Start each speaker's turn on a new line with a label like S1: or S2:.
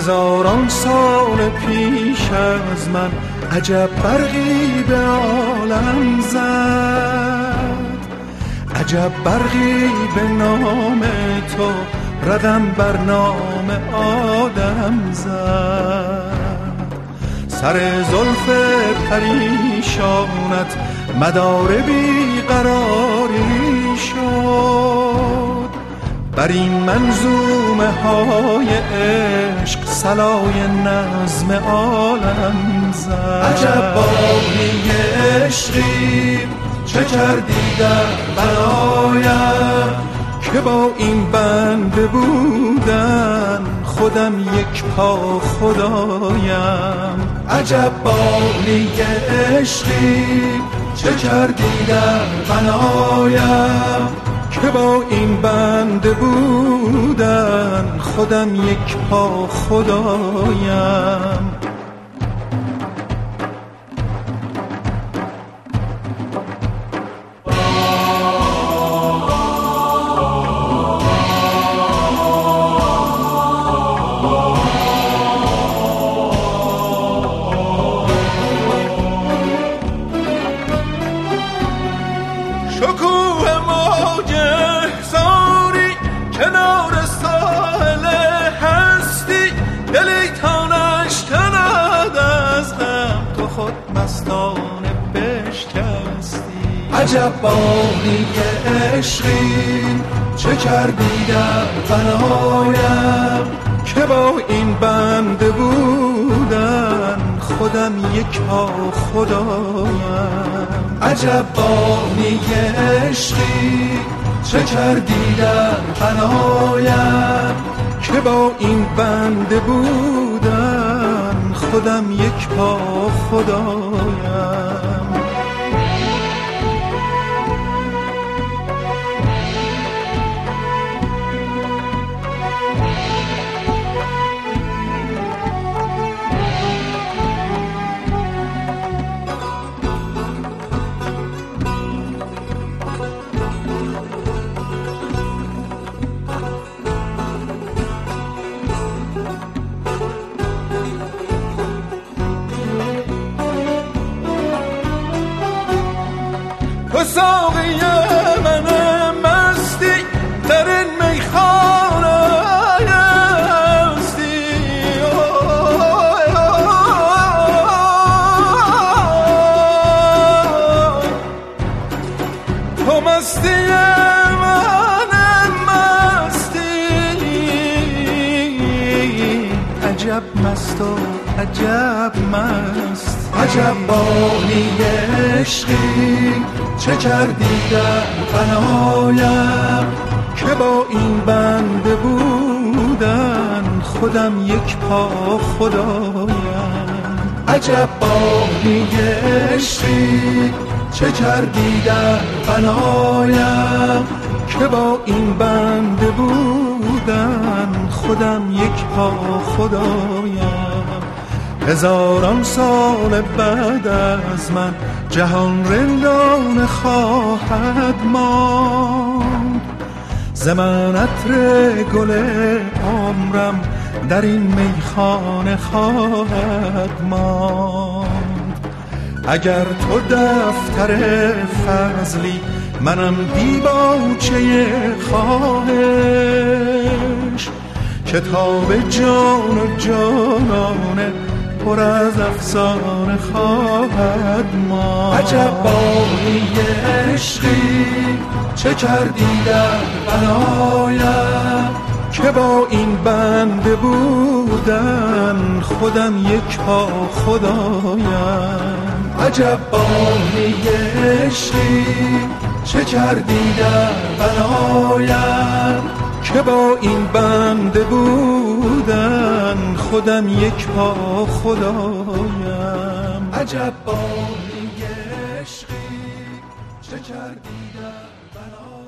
S1: هزاران سال پیش از من عجب برقی به عالم زد، عجب برقی به نام تو رقم بر نام آدم زد. سر زلف پریشانت مدار بیقراری شد، بر این منظومه های عشق صلای نظم عالم زد. عجب بانی عشقی چه کردی در بنایم، که با این بنده بودن خودم یک پا خدایم. عجب بانی عشقی چه کردی در بنایم، که با این بنده بودن خودم یک پا خدایم. عجب بانی عشقی چه کردی در بنایم، که با این بنده بودن خودم یک پا خدایم. عجب بانی عشقی چه کردی در بنایم، که با این بنده بودن خودم یک پا خدایم. ساقی من مستی در این میخانه هستی، تو مستی من مستی. عجب مست و عجب مست، عجب بانی عشقی چه کردی در بنایم، که با این بنده بودن خودم یک پا خدایم. عجب بانی عشقی چه کردی در بنایم، که با این بنده بودن خودم یک پا خدایم. هزاران سال بعد از من جهان رندانه خواهد ماند، ز من عطر گل عمرم در این میخانه خواهد ماند. اگر تو دفتر فضلی منم دیباچه خواهش، کتاب جان و جانانه پر از افسانه خواهد ماند. عجب بانی عشقی چه کردی در بنایم، که با این بنده بودن خودم یک پا خدایم. عجب بانی عشقی چه کردی در بنایم، که با این بنده بودن خودم یک پا خدایم. عجب بانی عشقی چه کردی در بنایم.